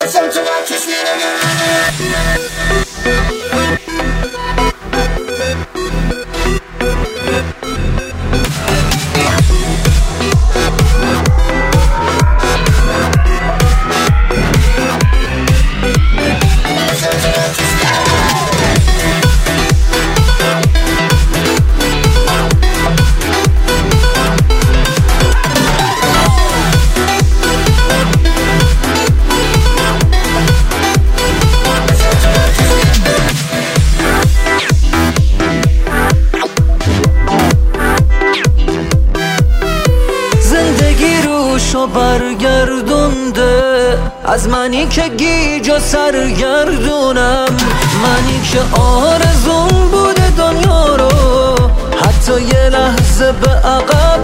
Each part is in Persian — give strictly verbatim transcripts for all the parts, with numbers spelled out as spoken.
برگردونده از منی که گیج و سرگردونم، منی که آرزون بوده دنیا رو حتی یه لحظه به عقب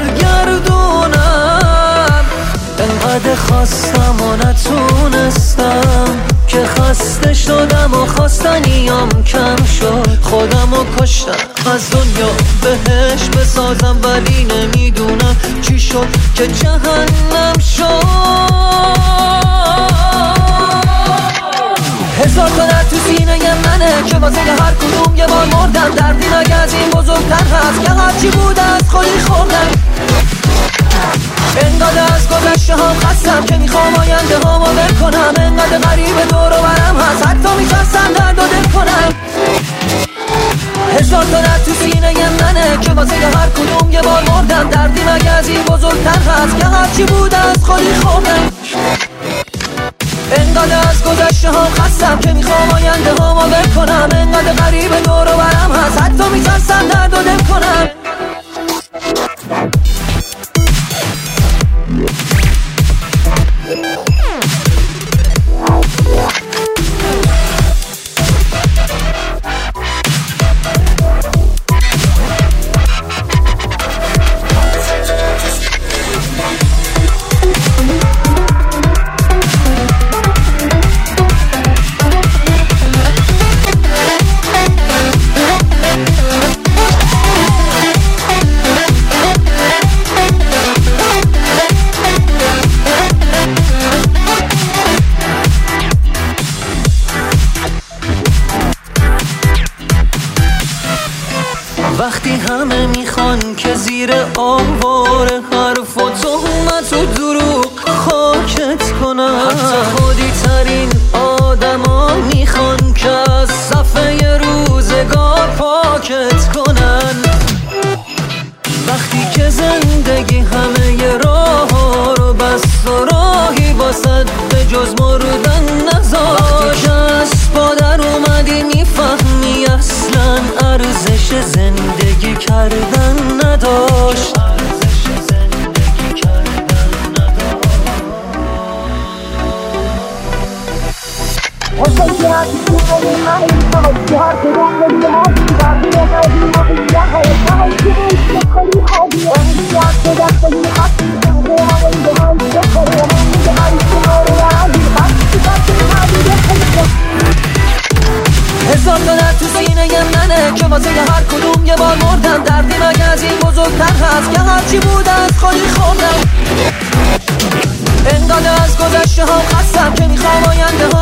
برگردونم. انقدر خواستم و نتونستم که خسته شدم و خواستنیام کم شد، خودم رو کشتم از دنیا بهش بسازم، ولی نمیدونم چی شد که جهنم شد. هزار تا درد تو سینه منه که واسه هر کدوم یه بار مردم، دردی مگه از این بزرگتر هست که هرچی بوده از خودی خوردم. انقدر از گذشته هم خستم که میخوام آینده هامو ول کنم، انقدر غریب دور و برم هست حتی میترسم درد و دل کنم. هزار تا درد تو سینه منه که واسه هر کدوم یه بار مردم، دردی مگه از این بزرگتر هست که هرچی بوده از خودی خوردم. انقدر از گذشته هم خستم که میخوام آینده هامو ول کنم، انقدر غریب دور و برم هست حتی میترسم درد و دل کنم. وقتی همه میخوان که زیر آوار حرف و تهمت و دروغ خاکت کنن، حتی خودی ترین آدم ها میخوان که از صفحه روزگار پاکت کنن. وقتی که زندگی همه راه ها رو بست و راهی واسد به جز مردن نذاشت، وقتی که از پادر اومدی میفهمی اصلا ارزش زندگی کردن نداشت. هزار تا درد تو سینه منه که واسه هر کدوم یه بار مردم، دردی مگه از این بزرگتر هست که هرچی بوده از خودی خوردم. انقدر از گذشته هم خستم که میخوام آینده